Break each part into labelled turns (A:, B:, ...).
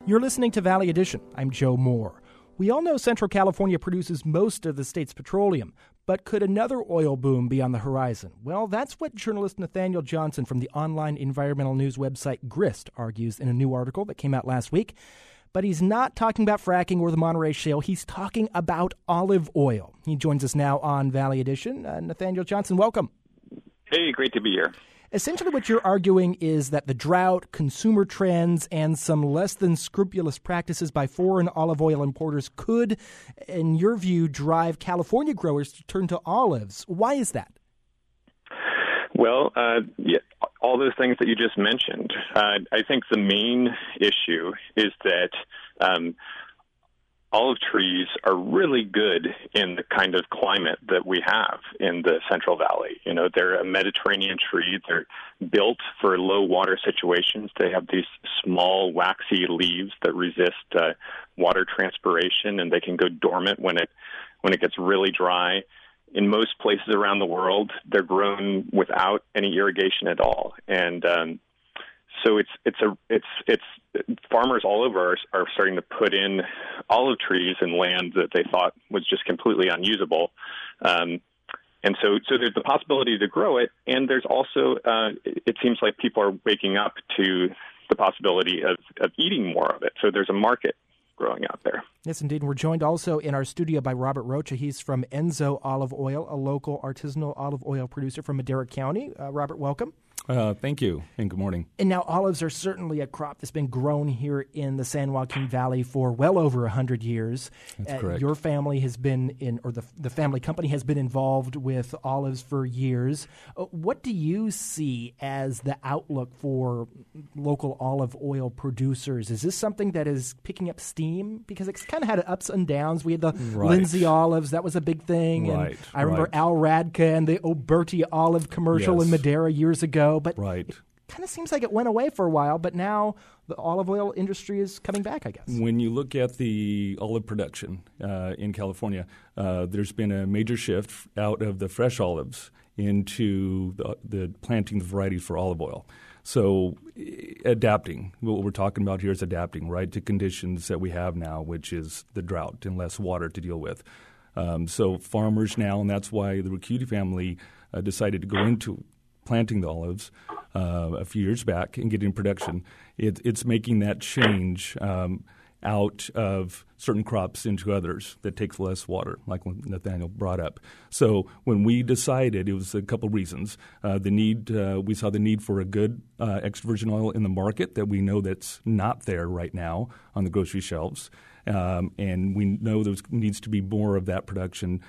A: You're listening to Valley Edition. I'm Joe Moore. We all know Central California produces most of the state's petroleum, but could another oil boom be on the horizon? Well, that's what journalist Nathaniel Johnson from the online environmental news website Grist argues in a new article that came out last week. But he's not talking about fracking or the Monterey Shale. He's talking about olive oil. He joins us now on Valley Edition. Nathaniel Johnson, welcome.
B: Hey, great to be here.
A: Essentially what you're arguing is that the drought, consumer trends, and some less than scrupulous practices by foreign olive oil importers could, in your view, drive California growers to turn to olives. Why is that?
B: Well, all those things that you just mentioned. I think the main issue is that olive trees are really good in the kind of climate that we have in the Central Valley. You know, they're a Mediterranean tree. They're built for low water situations. They have these small, waxy leaves that resist water transpiration, and they can go dormant when it gets really dry. In most places around the world, they're grown without any irrigation at all, and so it's farmers all over are starting to put in olive trees in land that they thought was just completely unusable, and so there's the possibility to grow it, and there's also it seems like people are waking up to the possibility of eating more of it. So there's a market growing out there.
A: Yes, indeed. And we're joined also in our studio by Robert Rocha. He's from Enzo Olive Oil, a local artisanal olive oil producer from Madera County. Robert, welcome.
C: Thank you, and good morning.
A: And now olives are certainly a crop that's been grown here in the San Joaquin Valley for well over 100 years.
C: That's correct.
A: Your family has been the family company has been involved with olives for years. What do you see as the outlook for local olive oil producers? Is this something that is picking up steam? Because it's kind of had ups and downs. We had the Lindsay olives. That was a big thing.
C: Right.
A: And I remember Al Radka and the Oberti olive commercial in Madera years ago. But it kind of seems like it went away for a while, but now the olive oil industry is coming back, I guess.
C: When you look at the olive production in California, there's been a major shift out of the fresh olives into the planting the varieties for olive oil. So adapting, what we're talking about here is adapting, right, to conditions that we have now, which is the drought and less water to deal with. So farmers now, and that's why the Ricciuti family decided to go into planting the olives a few years back and getting production. It's making that change out of certain crops into others that takes less water, like Nathaniel brought up. So when we decided, it was a couple reasons. We saw the need for a good extra virgin oil in the market that we know that's not there right now on the grocery shelves. And we know there needs to be more of that production,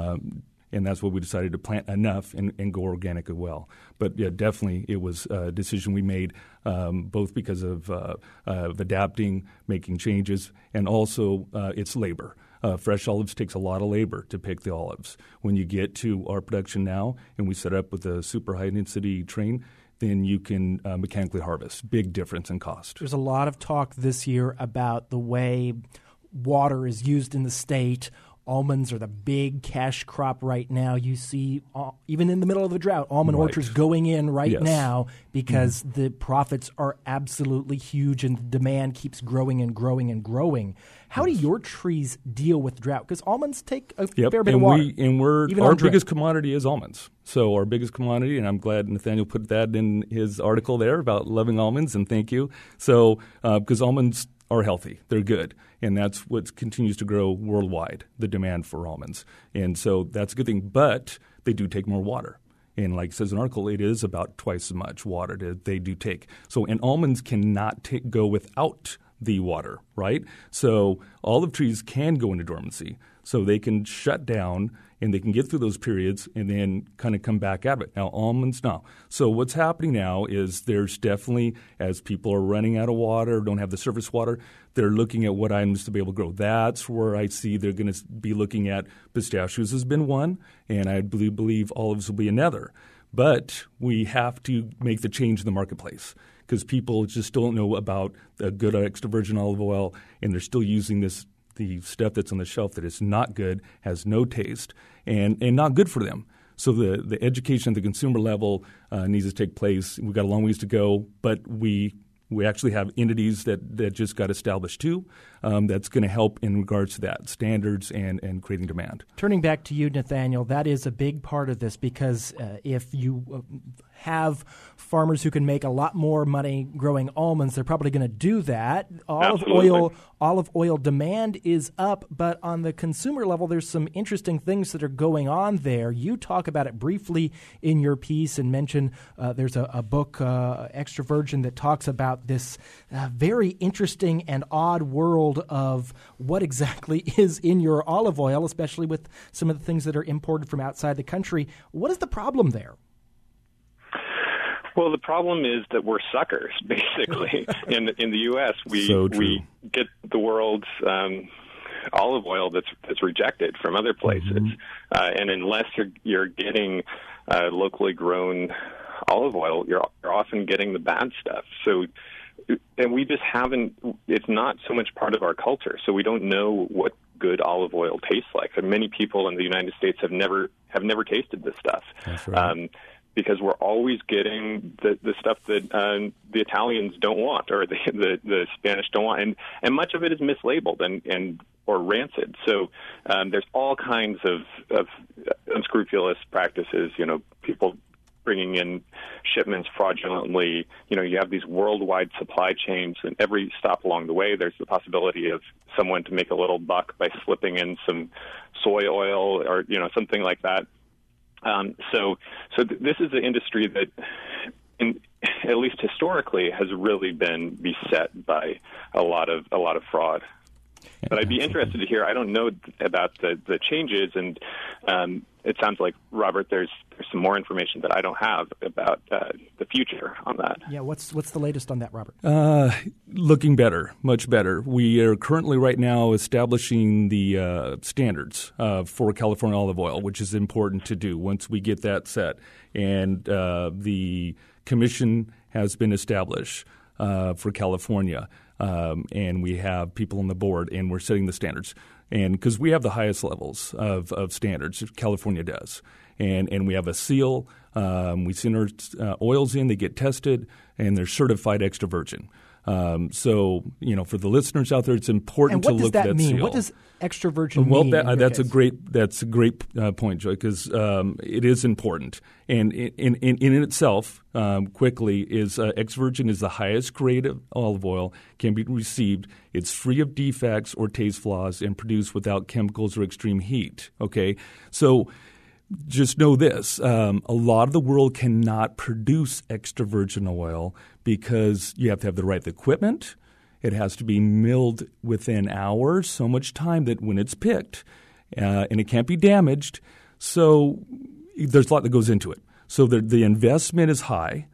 C: and that's what we decided to plant enough and go organic as well. But yeah, definitely it was a decision we made both because of adapting, making changes, and also it's labor. Fresh olives takes a lot of labor to pick the olives. When you get to our production now and we set up with a super high-density train, then you can mechanically harvest. Big difference in cost.
A: There's a lot of talk this year about the way water is used in the state. Almonds are the big cash crop right now. You see, even in the middle of the drought, almond orchards going in now because the profits are absolutely huge and the demand keeps growing and growing and growing. How do your trees deal with drought? Because almonds take a fair bit of water.
C: Our biggest commodity is almonds. So our biggest commodity, and I'm glad Nathaniel put that in his article there about loving almonds, and thank you. So because almonds are healthy. They're good. And that's what continues to grow worldwide, the demand for almonds. And so that's a good thing. But they do take more water. And like it says in the article, it is about twice as much water they do take. So and almonds cannot go without the water, right? So olive trees can go into dormancy. So they can shut down and they can get through those periods and then kind of come back out of it. Now, almonds, no. So what's happening now is there's definitely, as people are running out of water, don't have the surface water, they're looking at what items to be able to grow. That's where I see they're going to be looking at pistachios has been one, and I believe olives will be another. But we have to make the change in the marketplace because people just don't know about a good extra virgin olive oil, and they're still using the stuff that's on the shelf that is not good, has no taste, and not good for them. So the education at the consumer level needs to take place. We've got a long ways to go, but we We actually have entities that just got established too. That's going to help in regards to that, standards and creating demand.
A: Turning back to you, Nathaniel, that is a big part of this because if you have farmers who can make a lot more money growing almonds, they're probably going to do that. Olive oil demand is up, but on the consumer level, there's some interesting things that are going on there. You talk about it briefly in your piece and mention there's a book, Extra Virgin, that talks about this very interesting and odd world of what exactly is in your olive oil, especially with some of the things that are imported from outside the country. What is the problem there?
B: Well, the problem is that we're suckers, basically. In the U.S., we get the world's olive oil that's rejected from other places, and unless you're getting locally grown olive oil, you're often getting the bad stuff. So, and we just haven't. It's not so much part of our culture, so we don't know what good olive oil tastes like. And many people in the United States have never tasted this stuff. That's right. Because we're always getting the stuff that the Italians don't want or the Spanish don't want, and much of it is mislabeled and or rancid. So there's all kinds of unscrupulous practices. People bringing in shipments fraudulently. You have these worldwide supply chains, and every stop along the way, there's the possibility of someone to make a little buck by slipping in some soy oil or something like that. So this is an industry that, at least historically, has really been beset by a lot of fraud. But I'd be interested to hear. I don't know about the changes, and it sounds like, Robert, there's some more information that I don't have about the future on that.
A: Yeah, what's the latest on that, Robert?
C: Looking better, much better. We are currently right now establishing the standards for California olive oil, which is important to do once we get that set. And the commission has been established for California. And we have people on the board, and we're setting the standards. And because we have the highest levels of standards, California does. And we have a seal. We send our oils in, they get tested, and they're certified extra virgin. So, for the listeners out there, it's important to look at that seal.
A: And what does that mean? What does extra virgin mean?
C: Well, that's a great point, Joy, because it is important. And in itself, quickly, is extra virgin is the highest grade of olive oil can be received. It's free of defects or taste flaws and produced without chemicals or extreme heat. Okay, so just know this. A lot of the world cannot produce extra virgin oil because you have to have the right equipment. It has to be milled within hours, so much time that when it's picked, and it can't be damaged. So there's a lot that goes into it. So the investment is high.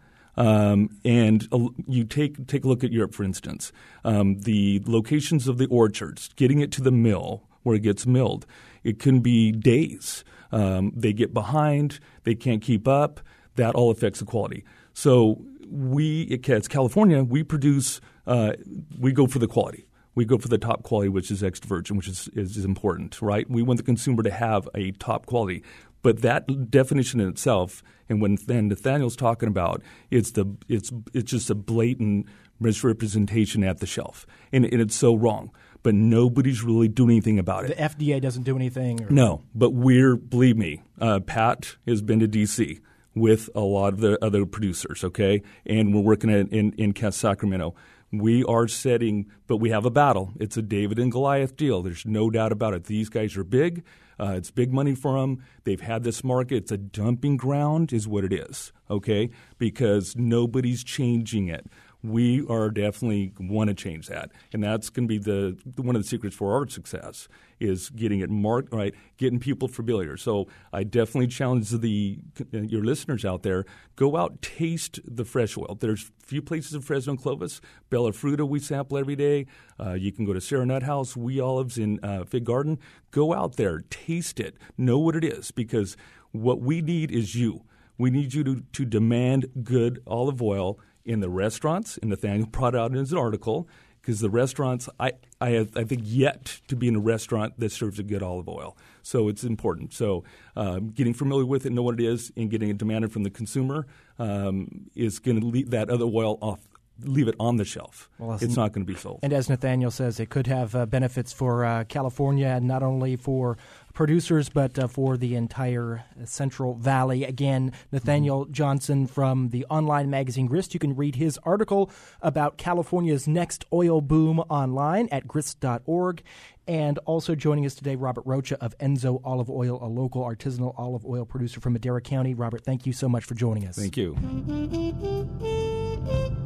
C: And you take a look at Europe, for instance. The locations of the orchards, getting it to the mill where it gets milled, it can be days. They get behind. They can't keep up. That all affects the quality. So as California, we produce we go for the quality. We go for the top quality, which is extra virgin, which is important, right? We want the consumer to have a top quality. But that definition in itself, and when Nathaniel's talking about, it's just a blatant misrepresentation at the shelf, and it's so wrong. But nobody's really doing anything about it.
A: The FDA doesn't do anything?
C: No, but believe me, Pat has been to D.C. with a lot of the other producers, okay? And we're working in Sacramento. We are but we have a battle. It's a David and Goliath deal. There's no doubt about it. These guys are big. It's big money for them. They've had this market. It's a dumping ground is what it is, okay, because nobody's changing it. We are definitely want to change that, and that's going to be one of the secrets for our success is getting it marked right, getting people familiar. So I definitely challenge your listeners out there, go out, taste the fresh oil. There's a few places in Fresno and Clovis. Bella Fruta we sample every day. You can go to Sarah Nut House, We Olives in Fig Garden. Go out there, taste it, know what it is, because what we need is you. We need you to demand good olive oil in the restaurants, and Nathaniel brought out in his article, because the restaurants, I think yet to be in a restaurant that serves a good olive oil. So it's important. So getting familiar with it, know what it is, and getting it demanded from the consumer is going to lead that other oil off leave it on the shelf.
A: Well,
C: it's not going to be sold.
A: And as Nathaniel says, it could have benefits for California, and not only for producers, but for the entire Central Valley. Again, Nathaniel Johnson from the online magazine Grist. You can read his article about California's next oil boom online at grist.org. And also joining us today, Robert Rocha of Enzo Olive Oil, a local artisanal olive oil producer from Madera County. Robert, thank you so much for joining us.
C: Thank you.